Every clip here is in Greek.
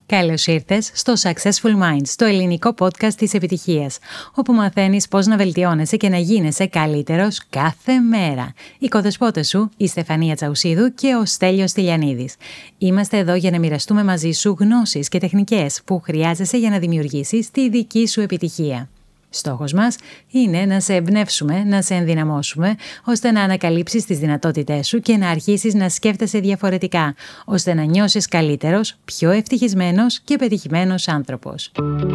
Καλώς ήρθες στο Successful Minds, το ελληνικό podcast της επιτυχίας, όπου μαθαίνεις πώς να βελτιώνεσαι και να γίνεσαι καλύτερος κάθε μέρα. Οι κοδεσπότες σου, η Στεφανία Τσαουσίδου και ο Στέλιος Τηλιανίδης. Είμαστε εδώ για να μοιραστούμε μαζί σου γνώσεις και τεχνικές που χρειάζεσαι για να δημιουργήσεις τη δική σου επιτυχία. Στόχος μας είναι να σε εμπνεύσουμε, να σε ενδυναμώσουμε, ώστε να ανακαλύψεις τις δυνατότητές σου και να αρχίσεις να σκέφτεσαι διαφορετικά, ώστε να νιώσεις καλύτερος, πιο ευτυχισμένος και πετυχημένος άνθρωπος.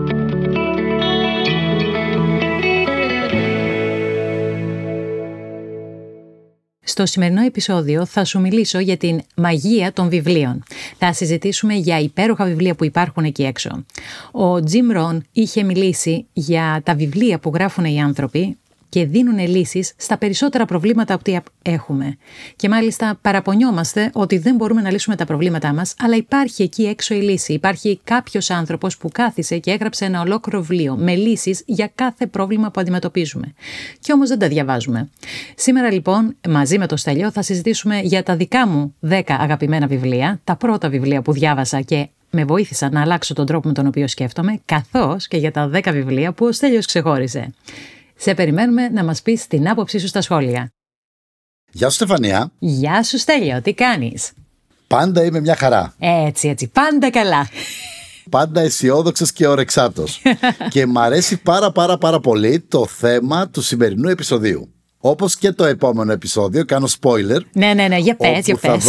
Στο σημερινό επεισόδιο θα σου μιλήσω για την μαγεία των βιβλίων. Θα συζητήσουμε για υπέροχα βιβλία που υπάρχουν εκεί έξω. Ο Jim Rohn είχε μιλήσει για τα βιβλία που γράφουν οι άνθρωποι και δίνουν λύσεις στα περισσότερα προβλήματα που έχουμε. Και μάλιστα παραπονιόμαστε ότι δεν μπορούμε να λύσουμε τα προβλήματά μας, αλλά υπάρχει εκεί έξω η λύση. Υπάρχει κάποιος άνθρωπος που κάθισε και έγραψε ένα ολόκληρο βιβλίο με λύσεις για κάθε πρόβλημα που αντιμετωπίζουμε. Και όμως δεν τα διαβάζουμε. Σήμερα λοιπόν, μαζί με το Στέλιο, θα συζητήσουμε για τα δικά μου 10 αγαπημένα βιβλία, τα πρώτα βιβλία που διάβασα και με βοήθησαν να αλλάξω τον τρόπο με τον οποίο σκέφτομαι, καθώς και για τα 10 βιβλία που ο Στέλιος ξεχώρισε. Σε περιμένουμε να μας πεις την άποψή σου στα σχόλια. Γεια σου Στεφανία. Γεια σου Στέλιο, τι κάνεις? Πάντα είμαι μια χαρά. Έτσι, πάντα καλά. Πάντα αισιόδοξος και ορεξάτος. Και μ' αρέσει πάρα πολύ το θέμα του σημερινού επεισοδίου. Όπως και το επόμενο επεισόδιο, κάνω spoiler. Ναι, για πες.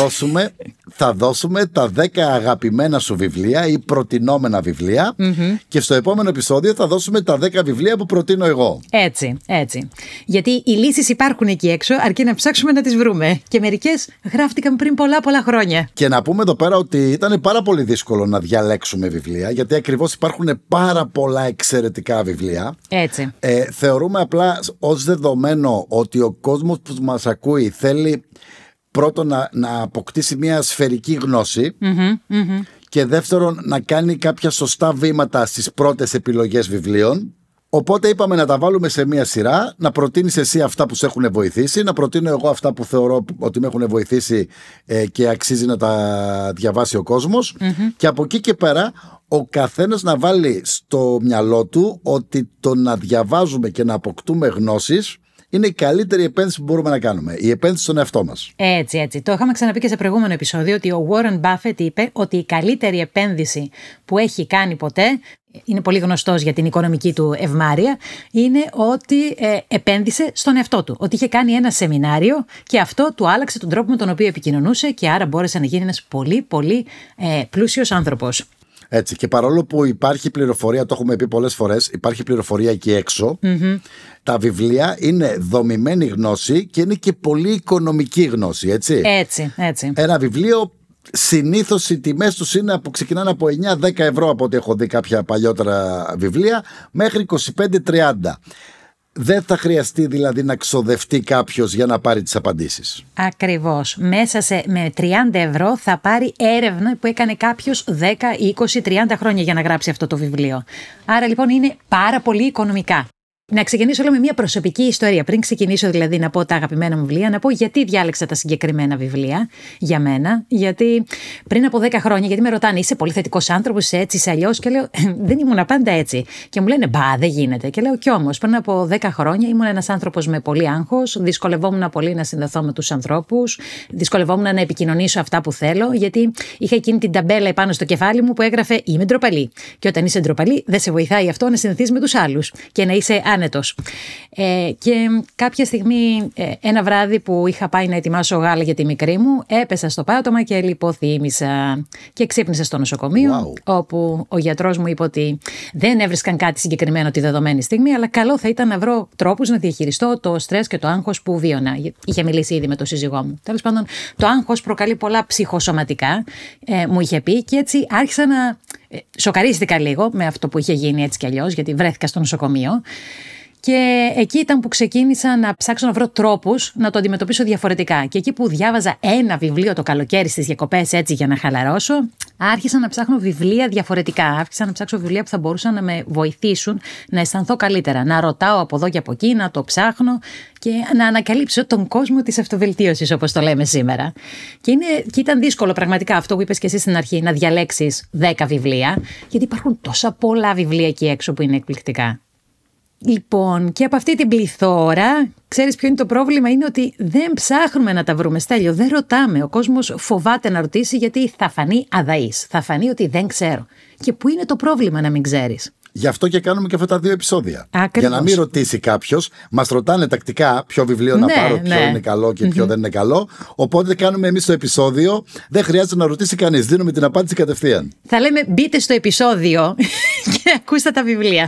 Θα δώσουμε τα 10 αγαπημένα σου βιβλία ή προτινόμενα βιβλία. Και στο επόμενο επεισόδιο θα δώσουμε τα 10 βιβλία που προτείνω εγώ. Έτσι. Γιατί οι λύσεις υπάρχουν εκεί έξω, αρκεί να ψάξουμε να τις βρούμε. Και μερικές γράφτηκαν πριν πολλά χρόνια. Και να πούμε εδώ πέρα ότι ήταν πάρα πολύ δύσκολο να διαλέξουμε βιβλία, γιατί ακριβώς υπάρχουν πάρα πολλά εξαιρετικά βιβλία. Έτσι. Θεωρούμε απλά ως δεδομένο ότι ο κόσμος που μας ακούει θέλει πρώτον να αποκτήσει μια σφαιρική γνώση και δεύτερον να κάνει κάποια σωστά βήματα στις πρώτες επιλογές βιβλίων. Οπότε είπαμε να τα βάλουμε σε μια σειρά, να προτείνεις εσύ αυτά που σε έχουν βοηθήσει, να προτείνω εγώ αυτά που θεωρώ ότι με έχουν βοηθήσει και αξίζει να τα διαβάσει ο κόσμος και από εκεί και πέρα ο καθένας να βάλει στο μυαλό του ότι το να διαβάζουμε και να αποκτούμε γνώσεις είναι η καλύτερη επένδυση που μπορούμε να κάνουμε. Η επένδυση στον εαυτό μας. Έτσι. Το είχαμε ξαναπεί και σε προηγούμενο επεισόδιο ότι ο Warren Buffett είπε ότι η καλύτερη επένδυση που έχει κάνει ποτέ, είναι πολύ γνωστός για την οικονομική του ευμάρεια, είναι ότι επένδυσε στον εαυτό του. Ότι είχε κάνει ένα σεμινάριο και αυτό του άλλαξε τον τρόπο με τον οποίο επικοινωνούσε και άρα μπόρεσε να γίνει ένας πολύ πλούσιος άνθρωπος. Έτσι, και παρόλο που υπάρχει πληροφορία, το έχουμε πει πολλές φορές, υπάρχει πληροφορία εκεί έξω, τα βιβλία είναι δομημένη γνώση και είναι και πολύ οικονομική γνώση, έτσι. Έτσι. Ένα βιβλίο συνήθως οι τιμές τους ξεκινάνε από 9-10 ευρώ από ό,τι έχω δει κάποια παλιότερα βιβλία μέχρι 25-30. Δεν θα χρειαστεί δηλαδή να ξοδευτεί κάποιος για να πάρει τις απαντήσεις. Ακριβώς. Μέσα με 30 ευρώ θα πάρει έρευνα που έκανε κάποιος 10, 20, 30 χρόνια για να γράψει αυτό το βιβλίο. Άρα λοιπόν είναι πάρα πολύ οικονομικά. Να ξεκινήσω με μια προσωπική ιστορία. Πριν ξεκινήσω δηλαδή να πω τα αγαπημένα μου βιβλία, να πω γιατί διάλεξα τα συγκεκριμένα βιβλία για μένα. Γιατί πριν από 10 χρόνια, γιατί με ρωτάνε, είσαι πολύ θετικός άνθρωπος, είσαι έτσι, είσαι αλλιώς. Και λέω, δεν ήμουν πάντα έτσι. Και μου λένε, μπα, δεν γίνεται. Και λέω, κι όμως, πριν από 10 χρόνια ήμουν ένας άνθρωπος με πολύ άγχος. Δυσκολευόμουν πολύ να συνδεθώ με τους ανθρώπους. Δυσκολευόμουν να επικοινωνήσω αυτά που θέλω. Γιατί είχα εκείνη την ταμπέλα επάνω στο κεφάλι μου που έγραφε, είμαι ντροπαλή. Και όταν είσαι ντροπαλή, δεν σε βοηθάει αυτό να συνδεθείς με τους άλλους και να είσαι άνετος. Και κάποια στιγμή, ένα βράδυ που είχα πάει να ετοιμάσω γάλα για τη μικρή μου, έπεσα στο πάτωμα και λιποθύμησα και ξύπνησα στο νοσοκομείο, όπου ο γιατρός μου είπε ότι δεν έβρισκαν κάτι συγκεκριμένο τη δεδομένη στιγμή, αλλά καλό θα ήταν να βρω τρόπους να διαχειριστώ το στρες και το άγχος που βίωνα. Είχε μιλήσει ήδη με τον σύζυγό μου. Τέλος πάντων, το άγχος προκαλεί πολλά ψυχοσωματικά, μου είχε πει, και έτσι άρχισα να σοκαρίστηκα λίγο με αυτό που είχε γίνει έτσι κι αλλιώς, γιατί βρέθηκα στο νοσοκομείο. Και εκεί ήταν που ξεκίνησα να ψάξω να βρω τρόπους να το αντιμετωπίσω διαφορετικά. Και εκεί που διάβαζα ένα βιβλίο το καλοκαίρι στις διακοπές, έτσι για να χαλαρώσω, άρχισα να ψάχνω βιβλία διαφορετικά. Άρχισα να ψάξω βιβλία που θα μπορούσαν να με βοηθήσουν να αισθανθώ καλύτερα. Να ρωτάω από εδώ και από εκεί, να το ψάχνω και να ανακαλύψω τον κόσμο της αυτοβελτίωσης, όπως το λέμε σήμερα. Και ήταν δύσκολο πραγματικά αυτό που είπες και εσύ στην αρχή, να διαλέξεις 10 βιβλία, γιατί υπάρχουν τόσα πολλά βιβλία εκεί έξω που είναι εκπληκτικά. Λοιπόν, και από αυτή την πληθώρα, ξέρεις ποιο είναι το πρόβλημα? Είναι ότι δεν ψάχνουμε να τα βρούμε, Στέλιο, δεν ρωτάμε. Ο κόσμος φοβάται να ρωτήσει γιατί θα φανεί αδαής, θα φανεί ότι δεν ξέρω. Και πού είναι το πρόβλημα να μην ξέρεις? Γι' αυτό και κάνουμε και αυτά τα 2 επεισόδια. Ακριβώς. Για να μην ρωτήσει κάποιος, μας ρωτάνε τακτικά ποιο βιβλίο να πάρω, ποιο είναι καλό και ποιο δεν είναι καλό. Οπότε κάνουμε εμείς το επεισόδιο, δεν χρειάζεται να ρωτήσει κανείς. Δίνουμε την απάντηση κατευθείαν. Θα λέμε μπείτε στο επεισόδιο και ακούστε τα βιβλία.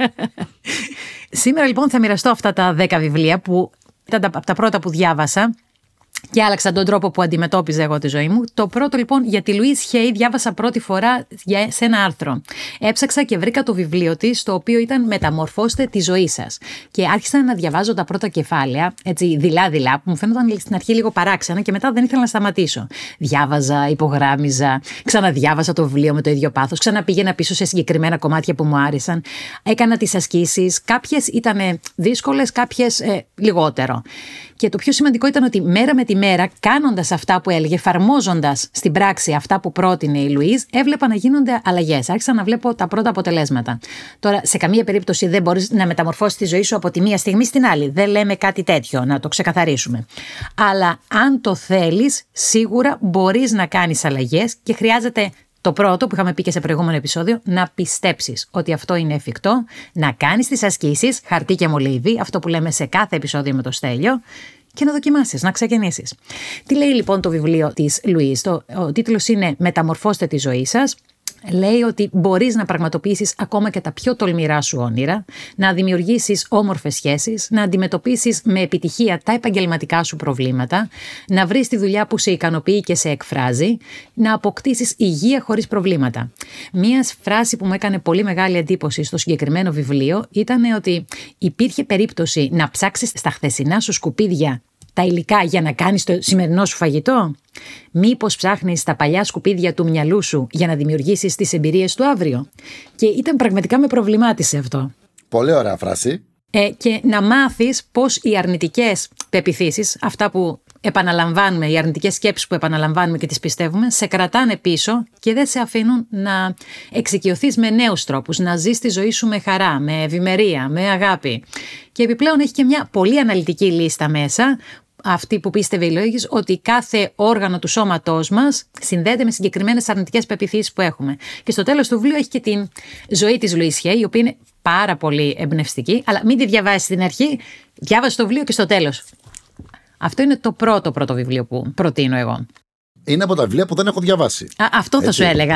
Σήμερα λοιπόν θα μοιραστώ αυτά τα 10 βιβλία που ήταν από τα πρώτα που διάβασα και άλλαξαν τον τρόπο που αντιμετώπιζα εγώ τη ζωή μου. Το πρώτο λοιπόν για τη Λουίς Χέι διάβασα πρώτη φορά σε ένα άρθρο. Έψαξα και βρήκα το βιβλίο της, το οποίο ήταν «Μεταμορφώστε τη ζωή σας». Και άρχισα να διαβάζω τα πρώτα κεφάλαια, έτσι δειλά-δειλά, που μου φαίνονταν στην αρχή λίγο παράξενα και μετά δεν ήθελα να σταματήσω. Διάβαζα, υπογράμμιζα, ξαναδιάβασα το βιβλίο με το ίδιο πάθος, ξαναπήγαινα πίσω σε συγκεκριμένα κομμάτια που μου άρεσαν. Έκανα τις ασκήσεις, κάποιες ήταν δύσκολες, κάποιες λιγότερο. Και το πιο σημαντικό ήταν ότι μέρα με τη μέρα, κάνοντας αυτά που έλεγε, εφαρμόζοντας στην πράξη αυτά που πρότεινε η Λουίς, έβλεπα να γίνονται αλλαγές. Άρχισα να βλέπω τα πρώτα αποτελέσματα. Τώρα, σε καμία περίπτωση δεν μπορείς να μεταμορφώσεις τη ζωή σου από τη μία στιγμή στην άλλη. Δεν λέμε κάτι τέτοιο, να το ξεκαθαρίσουμε. Αλλά αν το θέλεις, σίγουρα μπορείς να κάνεις αλλαγές και χρειάζεται. Το πρώτο που είχαμε πει και σε προηγούμενο επεισόδιο, να πιστέψεις ότι αυτό είναι εφικτό, να κάνεις τις ασκήσεις, χαρτί και μολύβι, αυτό που λέμε σε κάθε επεισόδιο με το Στέλιο, και να δοκιμάσεις, να ξεκινήσεις. Τι λέει λοιπόν το βιβλίο της Λουίς? Ο τίτλος είναι «Μεταμορφώστε τη ζωή σας». Λέει ότι μπορείς να πραγματοποιήσεις ακόμα και τα πιο τολμηρά σου όνειρα, να δημιουργήσεις όμορφες σχέσεις, να αντιμετωπίσεις με επιτυχία τα επαγγελματικά σου προβλήματα, να βρεις τη δουλειά που σε ικανοποιεί και σε εκφράζει, να αποκτήσεις υγεία χωρίς προβλήματα. Μία φράση που μου έκανε πολύ μεγάλη εντύπωση στο συγκεκριμένο βιβλίο ήταν ότι υπήρχε περίπτωση να ψάξεις στα χθεσινά σου σκουπίδια τα υλικά για να κάνεις το σημερινό σου φαγητό? Μήπως ψάχνεις τα παλιά σκουπίδια του μυαλού σου για να δημιουργήσεις τις εμπειρίες του αύριο? Και ήταν πραγματικά με προβλημάτισε αυτό. Πολύ ωραία φράση. Και να μάθεις πως οι αρνητικές πεποιθήσεις, αυτά που επαναλαμβάνουμε, οι αρνητικές σκέψεις που επαναλαμβάνουμε και τις πιστεύουμε, σε κρατάνε πίσω και δεν σε αφήνουν να εξοικειωθείς με νέους τρόπους, να ζεις τη ζωή σου με χαρά, με ευημερία, με αγάπη. Και επιπλέον έχει και μια πολύ αναλυτική λίστα μέσα, αυτή που πίστευε η Λουίς, ότι κάθε όργανο του σώματός μας συνδέεται με συγκεκριμένες αρνητικές πεποιθήσεις που έχουμε. Και στο τέλος του βιβλίου έχει και την ζωή της Λουίς Χέι, η οποία είναι πάρα πολύ εμπνευστική, αλλά μην τη διαβάσεις στην αρχή, διάβασε το βιβλίο και στο τέλος. Αυτό είναι το πρώτο βιβλίο που προτείνω εγώ. Είναι από τα βιβλία που δεν έχω διαβάσει. Αυτό θα σου έλεγα.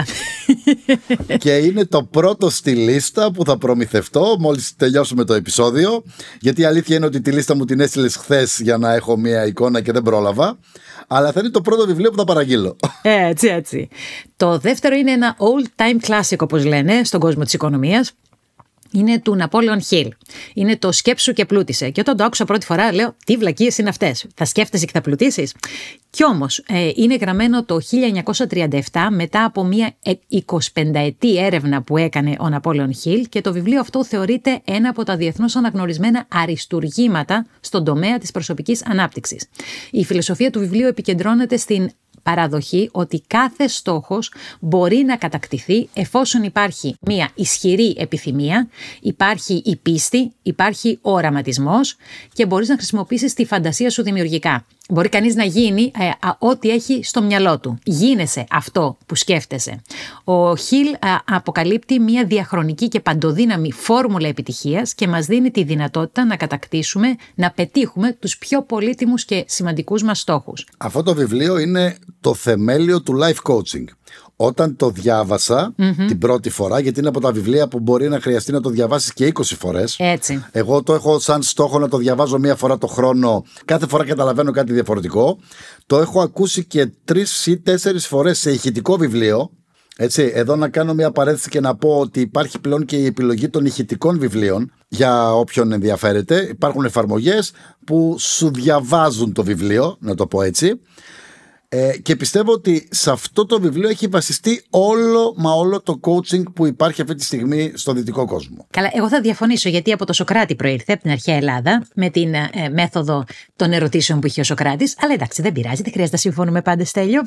Και είναι το πρώτο στη λίστα που θα προμηθευτώ μόλις τελειώσουμε το επεισόδιο. Γιατί η αλήθεια είναι ότι τη λίστα μου την έστειλες χθες για να έχω μία εικόνα και δεν πρόλαβα. Αλλά θα είναι το πρώτο βιβλίο που θα παραγγείλω. Έτσι. Το δεύτερο είναι ένα all-time classic, όπως λένε στον κόσμο της οικονομίας. Είναι του Ναπόλεον Χιλ. Είναι το «Σκέψου και πλούτησε». Και όταν το άκουσα πρώτη φορά, λέω: τι βλακίες είναι αυτές? Θα σκέφτεσαι και θα πλουτίσεις? Κι όμως, είναι γραμμένο το 1937 μετά από μια 25ετή έρευνα που έκανε ο Ναπόλεον Χιλ, και το βιβλίο αυτό θεωρείται ένα από τα διεθνώς αναγνωρισμένα αριστουργήματα στον τομέα της προσωπικής ανάπτυξης. Η φιλοσοφία του βιβλίου επικεντρώνεται στην παραδοχή ότι κάθε στόχος μπορεί να κατακτηθεί εφόσον υπάρχει μια ισχυρή επιθυμία, υπάρχει η πίστη, υπάρχει ο οραματισμός και μπορείς να χρησιμοποιήσεις τη φαντασία σου δημιουργικά. Μπορεί κανείς να γίνει ό,τι έχει στο μυαλό του. Γίνεσαι αυτό που σκέφτεσαι. Ο Χιλ αποκαλύπτει μια διαχρονική και παντοδύναμη φόρμουλα επιτυχίας και μας δίνει τη δυνατότητα να κατακτήσουμε, να πετύχουμε τους πιο πολύτιμους και σημαντικούς μας στόχους. Αυτό το βιβλίο είναι το θεμέλιο του life coaching. Όταν το διάβασα την πρώτη φορά, γιατί είναι από τα βιβλία που μπορεί να χρειαστεί να το διαβάσεις και 20 φορές. Έτσι. Εγώ το έχω σαν στόχο να το διαβάζω μία φορά το χρόνο. Κάθε φορά καταλαβαίνω κάτι διαφορετικό. Το έχω ακούσει και 3 ή 4 φορές σε ηχητικό βιβλίο. Έτσι, εδώ να κάνω μια παρένθεση και να πω ότι υπάρχει πλέον και η επιλογή των ηχητικών βιβλίων για όποιον ενδιαφέρεται. Υπάρχουν εφαρμογές που σου διαβάζουν το βιβλίο, να το πω έτσι. Και πιστεύω ότι σε αυτό το βιβλίο έχει βασιστεί όλο το coaching που υπάρχει αυτή τη στιγμή στο δυτικό κόσμο. Καλά, εγώ θα διαφωνήσω, γιατί από το Σωκράτη προήρθε, από την αρχαία Ελλάδα, με την μέθοδο των ερωτήσεων που είχε ο Σωκράτης. Αλλά εντάξει, δεν πειράζει, δεν χρειάζεται να συμφωνούμε πάντα, Στέλιο.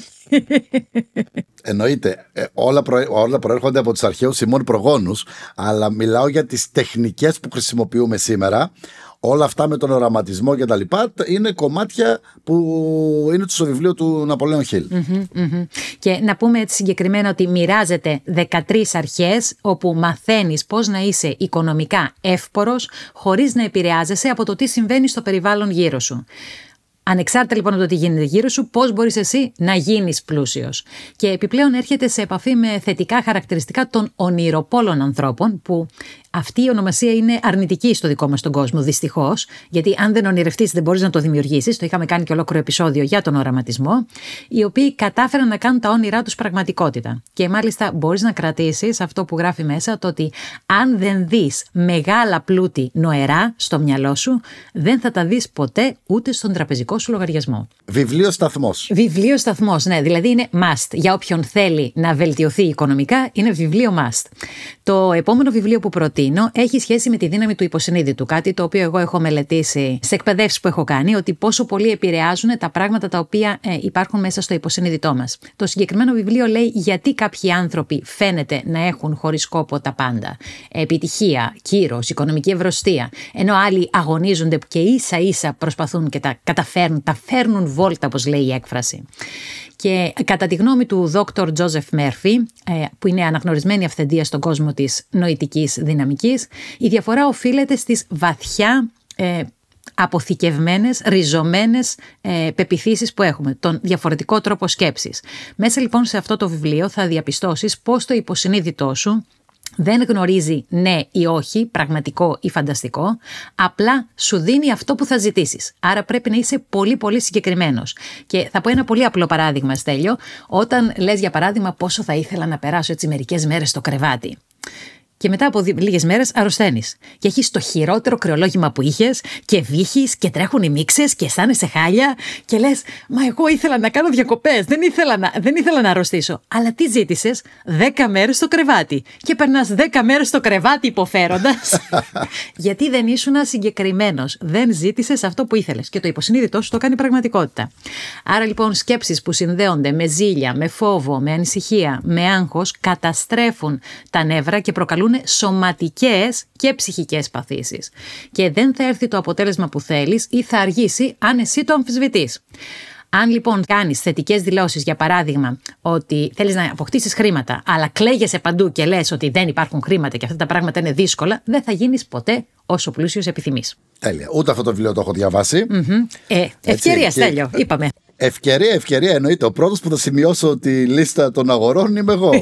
Εννοείται. Όλα προέρχονται από τους αρχαίους ημών προγόνους, αλλά μιλάω για τις τεχνικές που χρησιμοποιούμε σήμερα. Όλα αυτά με τον οραματισμό και τα λοιπά είναι κομμάτια που είναι στο βιβλίο του Ναπολέον Χιλ. Και να πούμε έτσι συγκεκριμένα ότι μοιράζεται 13 αρχές όπου μαθαίνεις πώς να είσαι οικονομικά εύπορος χωρίς να επηρεάζεσαι από το τι συμβαίνει στο περιβάλλον γύρω σου. Ανεξάρτητα λοιπόν από το τι γίνεται γύρω σου, πώς μπορείς εσύ να γίνεις πλούσιος. Και επιπλέον έρχεται σε επαφή με θετικά χαρακτηριστικά των ονειροπόλων ανθρώπων, που αυτή η ονομασία είναι αρνητική στο δικό μας τον κόσμο, δυστυχώς, γιατί αν δεν ονειρευτείς δεν μπορείς να το δημιουργήσεις. Το είχαμε κάνει και ολόκληρο επεισόδιο για τον οραματισμό, οι οποίοι κατάφεραν να κάνουν τα όνειρά τους πραγματικότητα. Και μάλιστα μπορείς να κρατήσεις αυτό που γράφει μέσα, το ότι αν δεν δεις μεγάλα πλούτη νοερά στο μυαλό σου, δεν θα τα δεις ποτέ ούτε στον τραπεζικό σου λογαριασμό. Βιβλίο σταθμός. Βιβλίο σταθμός, ναι, δηλαδή είναι must. Για όποιον θέλει να βελτιωθεί οικονομικά, είναι βιβλίο must. Το επόμενο βιβλίο που προτείνω έχει σχέση με τη δύναμη του υποσυνείδητου. Κάτι το οποίο εγώ έχω μελετήσει σε εκπαιδεύσεις που έχω κάνει, ότι πόσο πολύ επηρεάζουν τα πράγματα τα οποία υπάρχουν μέσα στο υποσυνείδητό μας. Το συγκεκριμένο βιβλίο λέει γιατί κάποιοι άνθρωποι φαίνεται να έχουν χωρίς σκόπο τα πάντα. Επιτυχία, κύρος, οικονομική ευρωστία. Ενώ άλλοι αγωνίζονται και ίσα-ίσα προσπαθούν και τα καταφέρνουν, τα φέρνουν βόλτα, όπως λέει η έκφραση. Και κατά τη γνώμη του Dr. Joseph Murphy, που είναι αναγνωρισμένη αυθεντία στον κόσμο της νοητικής δυναμικής, η διαφορά οφείλεται στις βαθιά αποθηκευμένες, ριζωμένες πεποιθήσεις που έχουμε, τον διαφορετικό τρόπο σκέψης. Μέσα λοιπόν σε αυτό το βιβλίο θα διαπιστώσεις πώς το υποσυνείδητό σου δεν γνωρίζει ναι ή όχι, πραγματικό ή φανταστικό, απλά σου δίνει αυτό που θα ζητήσεις. Άρα πρέπει να είσαι πολύ πολύ συγκεκριμένος. Και θα πω ένα πολύ απλό παράδειγμα, Στέλιο. Όταν λες για παράδειγμα πόσο θα ήθελα να περάσω έτσι μερικές μέρες στο κρεβάτι. Και μετά από λίγες μέρες αρρωσταίνεις. Και έχεις το χειρότερο κρεολόγημα που είχες και βύχεις και τρέχουν οι μίξες και αισθάνεσαι χάλια και λες «Μα εγώ ήθελα να κάνω διακοπές, δεν ήθελα να αρρωστήσω». Αλλά τι ζήτησες? 10 μέρες στο κρεβάτι. Και περνάς 10 μέρες στο κρεβάτι υποφέροντας. Γιατί δεν ήσουν συγκεκριμένος. Δεν ζήτησες αυτό που ήθελες. Και το υποσυνείδητό σου το κάνει πραγματικότητα. Άρα λοιπόν σκέψεις που συνδέονται με ζήλια, με φόβο, με ανησυχία, με άγχος καταστρέφουν τα νεύρα και προκαλούν σωματικές και ψυχικές παθήσεις. Και δεν θα έρθει το αποτέλεσμα που θέλεις ή θα αργήσει αν εσύ το αμφισβητείς. Αν λοιπόν κάνεις θετικές δηλώσεις, για παράδειγμα, ότι θέλεις να αποκτήσεις χρήματα, αλλά κλαίγεσαι παντού και λες ότι δεν υπάρχουν χρήματα και αυτά τα πράγματα είναι δύσκολα, δεν θα γίνεις ποτέ όσο πλούσιος επιθυμείς. Τέλεια. Ούτε αυτό το βιβλίο το έχω διαβάσει. Ευκαιρία, Στέλιο, είπαμε. Ευκαιρία, εννοείται. Ο πρώτος που θα σημειώσω τη λίστα των αγορών είμαι εγώ.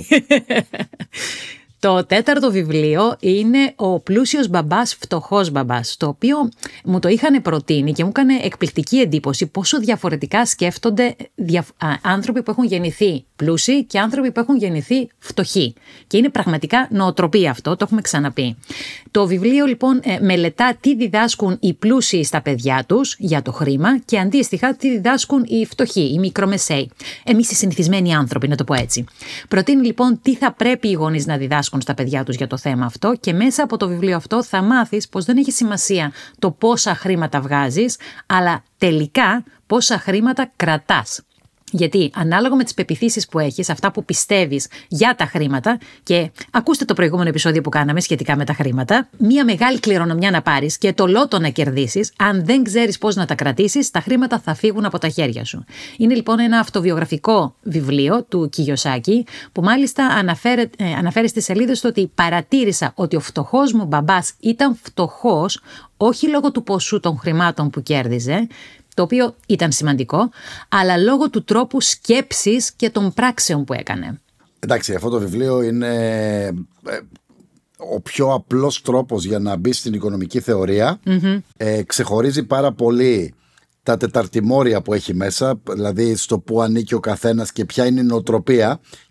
Το τέταρτο βιβλίο είναι «Ο πλούσιος μπαμπάς, φτωχός μπαμπάς», το οποίο μου το είχαν προτείνει και μου έκανε εκπληκτική εντύπωση πόσο διαφορετικά σκέφτονται άνθρωποι που έχουν γεννηθεί πλούσιοι και άνθρωποι που έχουν γεννηθεί φτωχοί. Και είναι πραγματικά νοοτροπία αυτό, το έχουμε ξαναπεί. Το βιβλίο λοιπόν μελετά τι διδάσκουν οι πλούσιοι στα παιδιά τους για το χρήμα και αντίστοιχα τι διδάσκουν οι φτωχοί, οι μικρομεσαίοι. Εμείς οι συνηθισμένοι άνθρωποι, να το πω έτσι. Προτείνει λοιπόν τι θα πρέπει οι γονείς να διδάσκουν στα παιδιά τους για το θέμα αυτό και μέσα από το βιβλίο αυτό θα μάθεις πως δεν έχει σημασία το πόσα χρήματα βγάζεις, αλλά τελικά πόσα χρήματα κρατάς. Γιατί ανάλογα με τις πεποιθήσεις που έχεις, αυτά που πιστεύεις για τα χρήματα, και ακούστε το προηγούμενο επεισόδιο που κάναμε σχετικά με τα χρήματα, μια μεγάλη κληρονομιά να πάρεις και το λότο να κερδίσεις, αν δεν ξέρεις πώς να τα κρατήσεις, τα χρήματα θα φύγουν από τα χέρια σου. Είναι λοιπόν ένα αυτοβιογραφικό βιβλίο του Κιγιοσάκη, που μάλιστα αναφέρει στις σελίδες του ότι παρατήρησα ότι ο φτωχός μου μπαμπάς ήταν φτωχός όχι λόγω του ποσού των χρημάτων που κέρδιζε, το οποίο ήταν σημαντικό, αλλά λόγω του τρόπου σκέψης και των πράξεων που έκανε. Εντάξει, αυτό το βιβλίο είναι ο πιο απλός τρόπος για να μπει στην οικονομική θεωρία. Ξεχωρίζει πάρα πολύ τα τεταρτημόρια που έχει μέσα, δηλαδή στο που ανήκει ο καθένας και ποια είναι η νοοτροπία,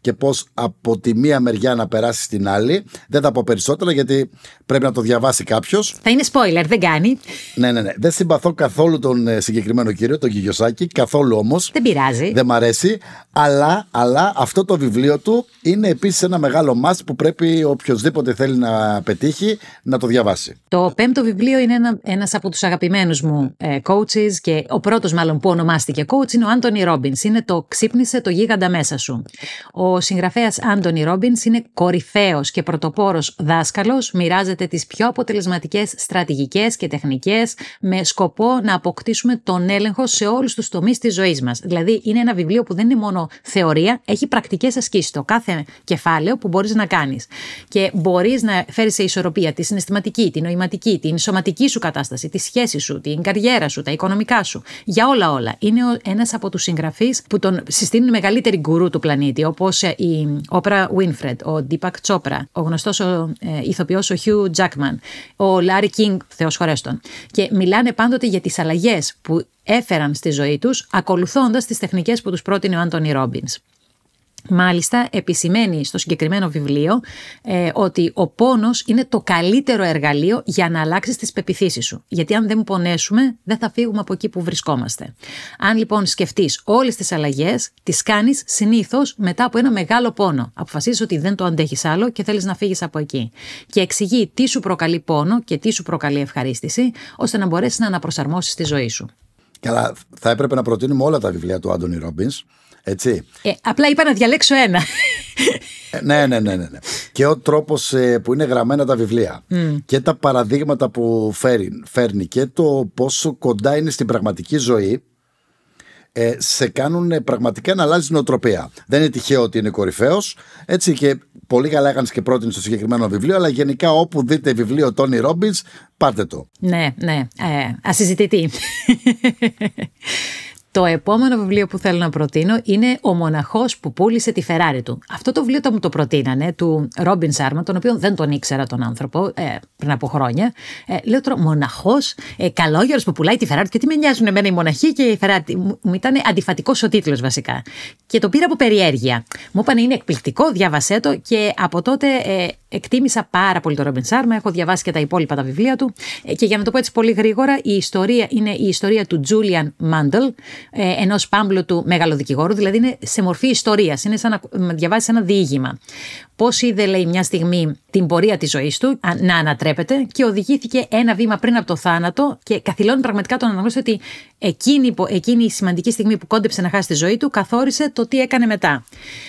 και πώς από τη μία μεριά να περάσει στην άλλη. Δεν θα πω περισσότερα γιατί πρέπει να το διαβάσει κάποιος. Θα είναι spoiler, δεν κάνει. Ναι. Δεν συμπαθώ καθόλου τον συγκεκριμένο κύριο, τον Κιγιοσάκη, καθόλου όμως. Δεν πειράζει. Δεν μ' αρέσει. Αλλά αυτό το βιβλίο του είναι επίσης ένα μεγάλο must που πρέπει οποιοδήποτε θέλει να πετύχει να το διαβάσει. Το 5ο βιβλίο είναι ένας από τους αγαπημένους μου coaches και ο πρώτος μάλλον που ονομάστηκε coach είναι ο Άντονι Ρόμπινς. Είναι το «Ξύπνησε το γίγαντα μέσα σου». Ο συγγραφέας Άντονι Ρόμπινς είναι κορυφαίος και πρωτοπόρος δάσκαλος, μοιράζεται τις πιο αποτελεσματικές στρατηγικές και τεχνικές με σκοπό να αποκτήσουμε τον έλεγχο σε όλους τους τομείς της ζωής μας. Δηλαδή είναι ένα βιβλίο που δεν είναι μόνο θεωρία, έχει πρακτικές ασκήσεις στο κάθε κεφάλαιο που μπορείς να κάνεις. Και μπορείς να φέρεις σε ισορροπία τη συναισθηματική, τη νοηματική, την σωματική σου κατάσταση, τη σχέση σου, την καριέρα σου, τα οικονομικά σου. Για όλα. Είναι ένας από τους συγγραφείς που τον συστήνουν οι μεγαλύτεροι γκουρού του πλανήτη, όπως η Όπρα Βίνφρεντ, ο Ντίπακ Τσόπρα, ο γνωστός ηθοποιός ο Χιου Τζάκμαν, ο Λάρι Κίνγκ, Θεός χωρέστον. Και μιλάνε πάντοτε για τις αλλαγές που έφεραν στη ζωή τους, ακολουθώντας τις τεχνικές που τους πρότεινε ο Άντονι Ρόμπινς. Μάλιστα, επισημαίνει στο συγκεκριμένο βιβλίο ότι ο πόνος είναι το καλύτερο εργαλείο για να αλλάξεις τις πεποιθήσεις σου. Γιατί αν δεν πονέσουμε, δεν θα φύγουμε από εκεί που βρισκόμαστε. Αν λοιπόν σκεφτείς όλες τις αλλαγές, τις κάνεις συνήθως μετά από ένα μεγάλο πόνο. Αποφασίζεις ότι δεν το αντέχεις άλλο και θέλεις να φύγεις από εκεί. Και εξηγεί τι σου προκαλεί πόνο και τι σου προκαλεί ευχαρίστηση, ώστε να μπορέσεις να αναπροσαρμόσεις τη ζωή σου. Καλά, θα έπρεπε να προτείνουμε όλα τα βιβλία του Άντονι Ρόμπινς. Έτσι. Απλά είπα να διαλέξω ένα. Ναι. Και ο τρόπος που είναι γραμμένα τα βιβλία και τα παραδείγματα που φέρνει και το πόσο κοντά είναι στην πραγματική ζωή, σε κάνουν πραγματικά να αλλάζει νοοτροπία. Δεν είναι τυχαίο ότι είναι κορυφαίος, έτσι, και πολύ καλά έκανες και πρότεινε στο συγκεκριμένο βιβλίο, αλλά γενικά όπου δείτε βιβλίο Τόνι Ρόμπινς, πάρτε το. Ναι, ασυζητητή. Το επόμενο βιβλίο που θέλω να προτείνω είναι «Ο μοναχός που πούλησε τη Φεράρι του». Αυτό το βιβλίο μου το προτείνανε, του Ρόμπιν Σάρμα, τον οποίο δεν τον ήξερα τον άνθρωπο πριν από χρόνια. Λέω τώρα, μοναχός, καλόγερος που πουλάει τη Φεράρι, και τι με νοιάζουν εμένα οι μοναχοί και η Φεράρι. Μου ήταν αντιφατικός ο τίτλος βασικά. Και το πήρα από περιέργεια. Μου είπαν είναι εκπληκτικό, διάβασέ το, και από τότε εκτίμησα πάρα πολύ τον Ρόμπιν Σάρμα. Έχω διαβάσει και τα υπόλοιπα τα βιβλία του. Και για να το πω έτσι πολύ γρήγορα, η ιστορία είναι η ιστορία του Τζούλιαν Μάντελ, ενός πάμπλωτου μεγαλοδικηγόρου, δηλαδή είναι σε μορφή ιστορίας, είναι σαν να διαβάζεις ένα διήγημα. Πώς είδε, λέει, μια στιγμή την πορεία της ζωής του να ανατρέπεται και οδηγήθηκε ένα βήμα πριν από το θάνατο και καθυλώνει πραγματικά τον αναγνώρισε ότι εκείνη η σημαντική στιγμή που κόντεψε να χάσει τη ζωή του καθόρισε το τι έκανε μετά.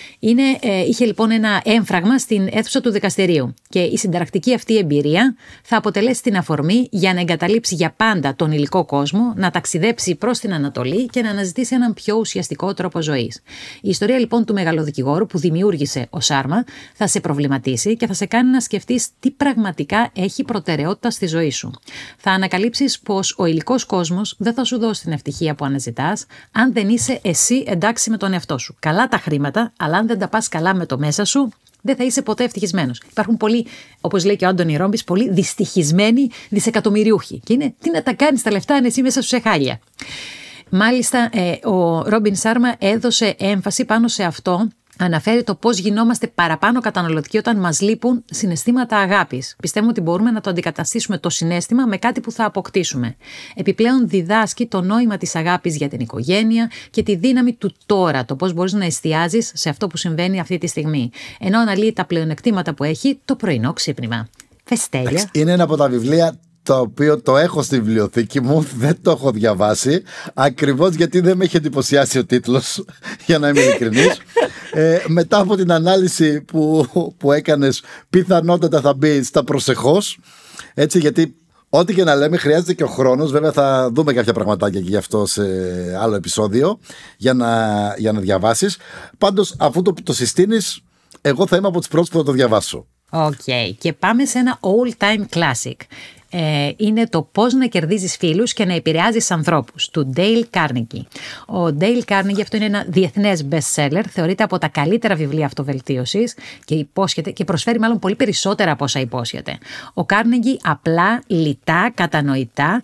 Είχε λοιπόν ένα έμφραγμα στην αίθουσα του δικαστηρίου και η συνταρακτική αυτή εμπειρία θα αποτελέσει την αφορμή για να εγκαταλείψει για πάντα τον υλικό κόσμο, να ταξιδέψει προς την Ανατολή και να αναζητήσει έναν πιο ουσιαστικό τρόπο ζωής. Η ιστορία λοιπόν του μεγαλοδικηγόρου που δημιούργησε ο Σάρμα θα σε προβληματίσει και θα σε κάνει να σκεφτείς τι πραγματικά έχει προτεραιότητα στη ζωή σου. Θα ανακαλύψεις πως ο υλικός κόσμος δεν θα σου δώσει την ευτυχία που αναζητάς αν δεν είσαι εσύ εντάξει με τον εαυτό σου. Καλά τα χρήματα, αλλά αν δεν τα πας καλά με το μέσα σου, δεν θα είσαι ποτέ ευτυχισμένος. Υπάρχουν πολλοί, όπως λέει και ο Άντονι Ρόμπινς, πολύ δυστυχισμένοι δισεκατομμυριούχοι. Και είναι τι να τα κάνεις τα λεφτά αν εσύ μέσα σου σε χάλια. Μάλιστα, ο Ρόμπιν Σάρμα έδωσε έμφαση πάνω σε αυτό. Αναφέρει το πώς γινόμαστε παραπάνω καταναλωτικοί όταν μας λείπουν συναισθήματα αγάπης. Πιστεύουμε ότι μπορούμε να το αντικαταστήσουμε το συναίσθημα με κάτι που θα αποκτήσουμε. Επιπλέον διδάσκει το νόημα της αγάπης για την οικογένεια και τη δύναμη του τώρα, το πώς μπορείς να εστιάζεις σε αυτό που συμβαίνει αυτή τη στιγμή. Ενώ αναλύει τα πλεονεκτήματα που έχει το πρωινό ξύπνημα. Φεστέλια. Είναι ένα από τα βιβλία το οποίο το έχω στη βιβλιοθήκη μου, δεν το έχω διαβάσει, ακριβώς γιατί δεν με έχει εντυπωσιάσει ο τίτλος, για να είμαι ειλικρινής. Μετά από την ανάλυση που έκανες, πιθανότατα θα μπει στα προσεχώς, έτσι, γιατί ό,τι και να λέμε χρειάζεται και ο χρόνος. Βέβαια θα δούμε κάποια πραγματάκια και γι' αυτό σε άλλο επεισόδιο για να διαβάσεις. Πάντως αφού το συστήνεις, εγώ θα είμαι από τις πρώτες που θα το διαβάσω. Okay. Και πάμε σε ένα all-time classic. Είναι το πώς να κερδίζεις φίλους και να επηρεάζεις ανθρώπους, του Dale Carnegie. Ο Dale Carnegie, αυτό είναι ένα διεθνές best-seller, θεωρείται από τα καλύτερα βιβλία αυτοβελτίωσης και προσφέρει μάλλον πολύ περισσότερα από όσα υπόσχεται. Ο Carnegie απλά, λιτά, κατανοητά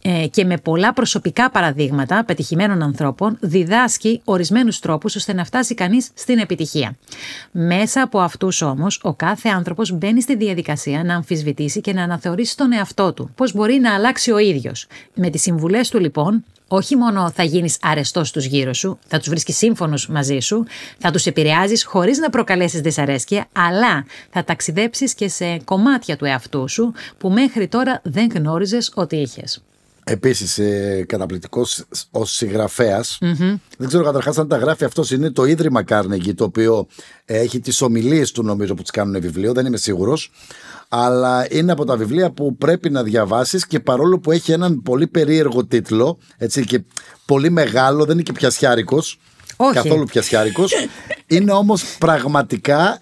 και με πολλά προσωπικά παραδείγματα πετυχημένων ανθρώπων διδάσκει ορισμένους τρόπους ώστε να φτάσει κανείς στην επιτυχία. Μέσα από αυτούς όμως ο κάθε άνθρωπος μπαίνει στη διαδικασία να αμφισβητήσει και να αναθεωρήσει τον εαυτό του, πώς μπορεί να αλλάξει ο ίδιος. Με τις συμβουλές του λοιπόν, όχι μόνο θα γίνεις αρεστός στους γύρω σου, θα τους βρίσκεις σύμφωνους μαζί σου, θα τους επηρεάζεις χωρίς να προκαλέσεις δυσαρέσκεια, αλλά θα ταξιδέψεις και σε κομμάτια του εαυτού σου που μέχρι τώρα δεν γνώριζες ότι είχες. Επίσης, καταπληκτικός ως συγγραφέας. Δεν ξέρω καταρχάς αν τα γράφει αυτός, είναι το Ίδρυμα Carnegie, το οποίο έχει τις ομιλίες του, νομίζω, που τις κάνουν βιβλίο, δεν είμαι σίγουρος. Αλλά είναι από τα βιβλία που πρέπει να διαβάσεις, και παρόλο που έχει έναν πολύ περίεργο τίτλο, έτσι, και πολύ μεγάλο, δεν είναι και πιασιάρικος. Όχι. Καθόλου πιασιάρικος. Είναι όμως πραγματικά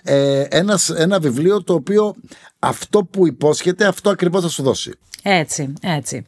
ένα βιβλίο το οποίο αυτό που υπόσχεται, αυτό ακριβώς θα σου δώσει. Έτσι.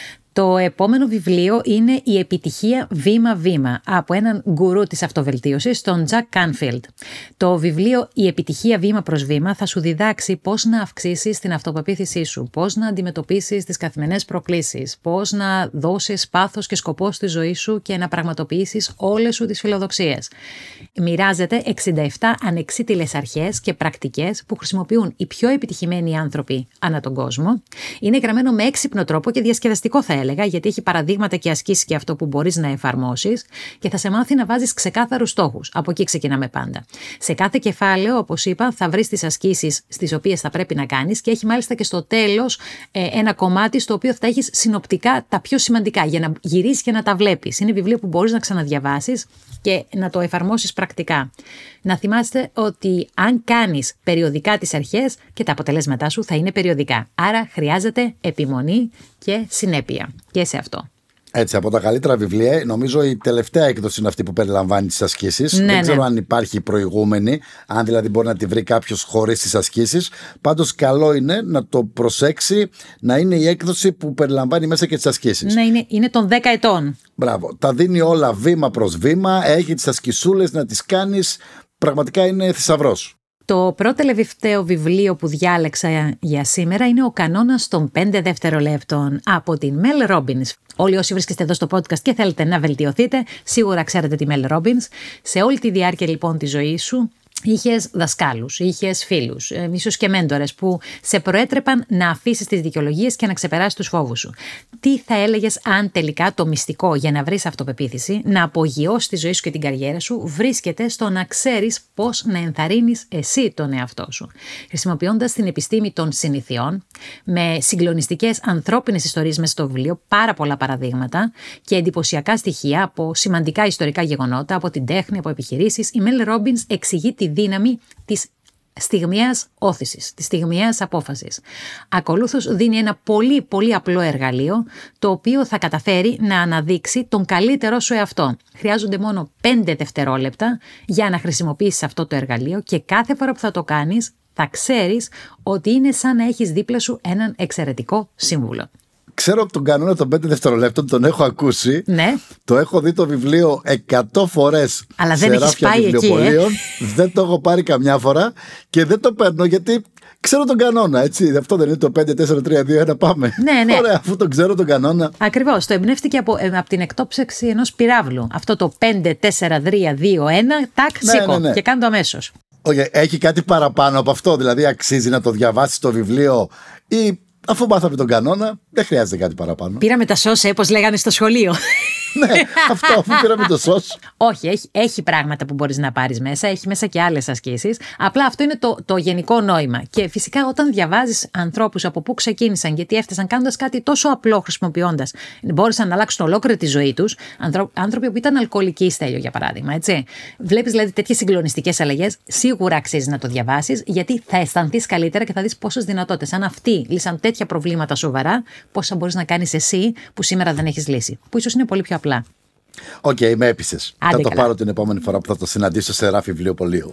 Το επόμενο βιβλίο είναι «Η επιτυχία βήμα-βήμα» από έναν γκουρού της αυτοβελτίωσης, τον Jack Canfield. Το βιβλίο «Η επιτυχία βήμα προς βήμα» θα σου διδάξει πώς να αυξήσεις την αυτοπεποίθησή σου, πώς να αντιμετωπίσεις τις καθημερινές προκλήσεις, πώς να δώσεις πάθος και σκοπό στη ζωή σου και να πραγματοποιήσεις όλες σου τις φιλοδοξίες. Μοιράζεται 67 ανεξίτηλες αρχές και πρακτικές που χρησιμοποιούν οι πιο επιτυχημένοι άνθρωποι ανά τον κόσμο. Είναι γραμμένο με έξυπνο τρόπο και διασκεδαστικό, θα έλεγα, γιατί έχει παραδείγματα και ασκήσεις και αυτό που μπορείς να εφαρμόσεις, και θα σε μάθει να βάζεις ξεκάθαρους στόχους. Από εκεί ξεκινάμε πάντα. Σε κάθε κεφάλαιο, όπως είπα, θα βρεις τις ασκήσεις στις οποίες θα πρέπει να κάνεις, και έχει μάλιστα και στο τέλος ένα κομμάτι στο οποίο θα έχεις συνοπτικά τα πιο σημαντικά για να γυρίσεις και να τα βλέπεις. Είναι βιβλίο που μπορείς να ξαναδιαβάσεις και να το εφαρμόσεις πρακτικά. Να θυμάστε ότι αν κάνεις περιοδικά τις αρχές, και τα αποτελέσματά σου θα είναι περιοδικά. Άρα χρειάζεται επιμονή και συνέπεια και σε αυτό. Έτσι, από τα καλύτερα βιβλία, νομίζω η τελευταία έκδοση είναι αυτή που περιλαμβάνει τις ασκήσεις. Δεν ξέρω αν υπάρχει προηγούμενη, αν δηλαδή μπορεί να τη βρει κάποιος χωρίς τις ασκήσεις. Πάντως, καλό είναι να το προσέξει, να είναι η έκδοση που περιλαμβάνει μέσα και τις ασκήσεις. Ναι, είναι των 10 ετών. Μπράβο. Τα δίνει όλα βήμα προς βήμα, έχει τις ασκησούλες να τις κάνεις. Πραγματικά είναι θησαυρός. Το πρώτο τελευταίο βιβλίο που διάλεξα για σήμερα είναι «Ο κανόνας των 5 δευτερολέπτων» από την Mel Robbins. Όλοι όσοι βρίσκεστε εδώ στο podcast και θέλετε να βελτιωθείτε, σίγουρα ξέρετε τη Mel Robbins. Σε όλη τη διάρκεια λοιπόν της ζωής σου, είχες δασκάλους, είχες φίλους, ίσως και μέντορες που σε προέτρεπαν να αφήσεις τις δικαιολογίες και να ξεπεράσεις τους φόβους σου. Τι θα έλεγες αν τελικά το μυστικό για να βρεις αυτοπεποίθηση, να απογειώσεις τη ζωή σου και την καριέρα σου, βρίσκεται στο να ξέρεις πώς να ενθαρρύνεις εσύ τον εαυτό σου. Χρησιμοποιώντας την επιστήμη των συνηθιών, με συγκλονιστικές ανθρώπινες ιστορίες μέσα στο βιβλίο, πάρα πολλά παραδείγματα και εντυπωσιακά στοιχεία από σημαντικά ιστορικά γεγονότα, από την τέχνη, από επιχειρήσεις, η Mel Robbins εξηγεί τη δύναμη της στιγμιαίας όθησης, της στιγμιαίας απόφασης. Ακολούθως δίνει ένα πολύ πολύ απλό εργαλείο, το οποίο θα καταφέρει να αναδείξει τον καλύτερό σου εαυτό. Χρειάζονται μόνο 5 δευτερόλεπτα για να χρησιμοποιήσεις αυτό το εργαλείο, και κάθε φορά που θα το κάνεις θα ξέρεις ότι είναι σαν να έχεις δίπλα σου έναν εξαιρετικό σύμβουλο. Ξέρω τον κανόνα των 5 δευτερολέπτων, τον έχω ακούσει. Ναι. Το έχω δει το βιβλίο 100 φορές. Αλλά δεν έχεις πάει εκεί. Δεν το έχω πάρει καμιά φορά και δεν το παίρνω γιατί ξέρω τον κανόνα. Έτσι. Αυτό δεν είναι το 5, 4, 3, 2, 1, πάμε. Ναι. Ωραία, αφού τον ξέρω τον κανόνα. Ακριβώς. Το εμπνεύστηκε από την εκτόψευση ενός πυράβλου. Αυτό το 5, 4, 3, 2, 1, τάκ, σήκω και κάνω το αμέσως. Έχει κάτι παραπάνω από αυτό. Δηλαδή, αξίζει να το διαβάσεις το βιβλίο ή. Αφού μάθαμε τον κανόνα, δεν χρειάζεται κάτι παραπάνω. Πήραμε τα σως, όπως λέγανε στο σχολείο. Ναι, αυτό, αφού πήραμε το σως. Όχι, έχει πράγματα που μπορείς να πάρεις μέσα, έχει μέσα και άλλες ασκήσεις. Απλά αυτό είναι το γενικό νόημα. Και φυσικά όταν διαβάζεις ανθρώπους από πού ξεκίνησαν, γιατί έφτασαν κάνοντας κάτι τόσο απλό χρησιμοποιώντας, μπόρεσαν να αλλάξουν ολόκληρη τη ζωή τους. Άνθρωποι που ήταν αλκοολικοί, Στέλιο, για παράδειγμα. Έτσι. Βλέπεις δηλαδή τέτοιες συγκλονιστικές αλλαγές, σίγουρα αξίζει να το διαβάσεις, γιατί θα αισθανθείς καλύτερα και θα δεις πόσες δυνατότητες. Αν αυτοί λύσαν τέτοια προβλήματα σοβαρά, πόσα μπορείς να κάνεις εσύ που σήμερα δεν έχεις λύσει. Που ίσως είναι πολύ πιο απλά. Οκ, με έπεισες. Θα το πάρω την επόμενη φορά που θα το συναντήσω σε ράφι βιβλιοπωλείου.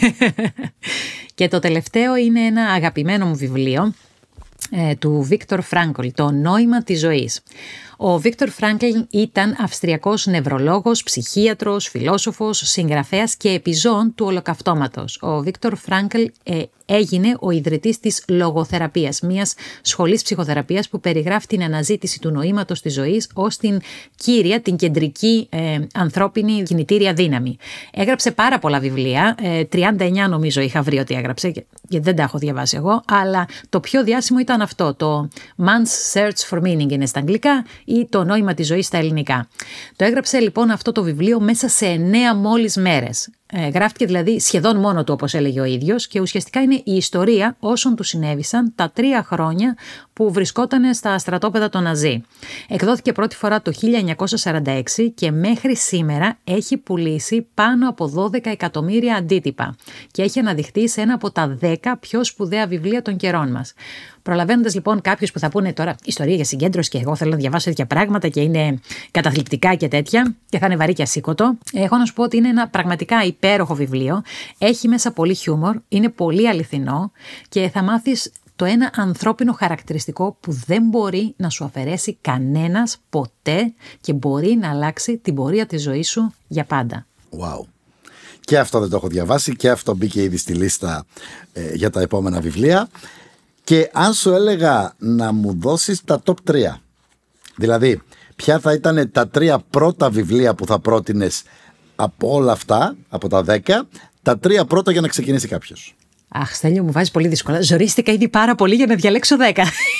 Και το τελευταίο είναι ένα αγαπημένο μου βιβλίο του Βίκτορ Φράνκολ, «Το νόημα της ζωής». Ο Βίκτορ Φράνκλ ήταν Αυστριακός νευρολόγος, ψυχίατρος, φιλόσοφος, συγγραφέας και επιζώων του ολοκαυτώματος. Ο Βίκτορ Φράνκλ έγινε ο ιδρυτής της λογοθεραπείας, μιας σχολής ψυχοθεραπείας που περιγράφει την αναζήτηση του νοήματος της ζωής ως την κύρια, την κεντρική ανθρώπινη κινητήρια δύναμη. Έγραψε πάρα πολλά βιβλία, 39 νομίζω είχα βρει ότι έγραψε, γιατί δεν τα έχω διαβάσει εγώ, αλλά το πιο διάσημο ήταν αυτό, το Man's Search for Meaning είναι στα αγγλικά ή το νόημα της ζωής στα ελληνικά. Το έγραψε λοιπόν αυτό το βιβλίο μέσα σε 9 μόλις μέρες. Γράφτηκε δηλαδή σχεδόν μόνο του, όπως έλεγε ο ίδιος, και ουσιαστικά είναι η ιστορία όσων του συνέβησαν τα 3 χρόνια που βρισκόταν στα στρατόπεδα των Ναζί. Εκδόθηκε πρώτη φορά το 1946 και μέχρι σήμερα έχει πουλήσει πάνω από 12 εκατομμύρια αντίτυπα και έχει αναδειχθεί σε ένα από τα 10 πιο σπουδαία βιβλία των καιρών μας. Προλαβαίνοντας λοιπόν κάποιους που θα πούνε τώρα ιστορία για συγκέντρωση και εγώ θέλω να διαβάσω τέτοια πράγματα και είναι καταθλιπτικά και τέτοια και θα είναι βαρύ και ασήκωτο, έχω να σου πω ότι είναι ένα πραγματικά υπέροχο βιβλίο. Έχει μέσα πολύ χιούμορ, είναι πολύ αληθινό και θα μάθεις το ένα ανθρώπινο χαρακτηριστικό που δεν μπορεί να σου αφαιρέσει κανένας ποτέ και μπορεί να αλλάξει την πορεία της ζωής σου για πάντα. Wow. Και αυτό δεν το έχω διαβάσει και αυτό μπήκε ήδη στη λίστα για τα επόμενα βιβλία. Και αν σου έλεγα να μου δώσεις τα top 3, δηλαδή ποια θα ήταν τα 3 πρώτα βιβλία που θα πρότεινες από όλα αυτά, από τα 10, τα 3 πρώτα για να ξεκινήσει κάποιος. Αχ, Στέλιο, μου βάζεις πολύ δύσκολα. Ζορίστηκα ήδη πάρα πολύ για να διαλέξω 10.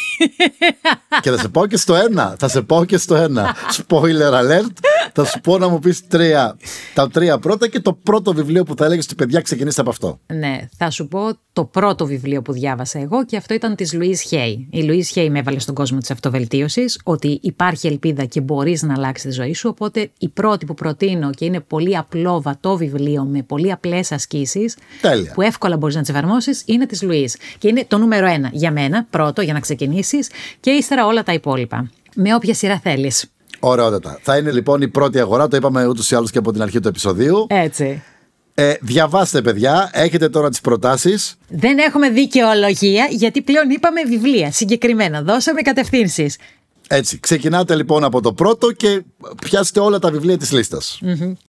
Και θα σε πάω και στο ένα. Spoiler alert. Θα σου πω να μου πεις τα 3 πρώτα και το πρώτο βιβλίο που θα έλεγες ότι παιδιά ξεκινήστε από αυτό. Ναι, θα σου πω το πρώτο βιβλίο που διάβασα εγώ και αυτό ήταν της Louise Hay. Η Louise Hay με έβαλε στον κόσμο της αυτοβελτίωσης, ότι υπάρχει ελπίδα και μπορείς να αλλάξεις τη ζωή σου. Οπότε η πρώτη που προτείνω και είναι πολύ απλό βατό βιβλίο με πολύ απλές ασκήσεις που εύκολα μπορείς να τις εφαρμόσεις είναι της Louise. Και είναι το νούμερο 1 για μένα, πρώτο για να ξεκινήσεις και ύστερα όλα τα υπόλοιπα. Με όποια σειρά θέλεις. Ωραιότατα. Θα είναι λοιπόν η πρώτη αγορά, το είπαμε ούτως ή άλλως και από την αρχή του επεισοδίου. Έτσι. Διαβάστε παιδιά, έχετε τώρα τις προτάσεις. Δεν έχουμε δικαιολογία γιατί πλέον είπαμε βιβλία συγκεκριμένα, δώσαμε κατευθύνσεις. Έτσι, ξεκινάτε λοιπόν από το πρώτο και πιάστε όλα τα βιβλία της λίστας.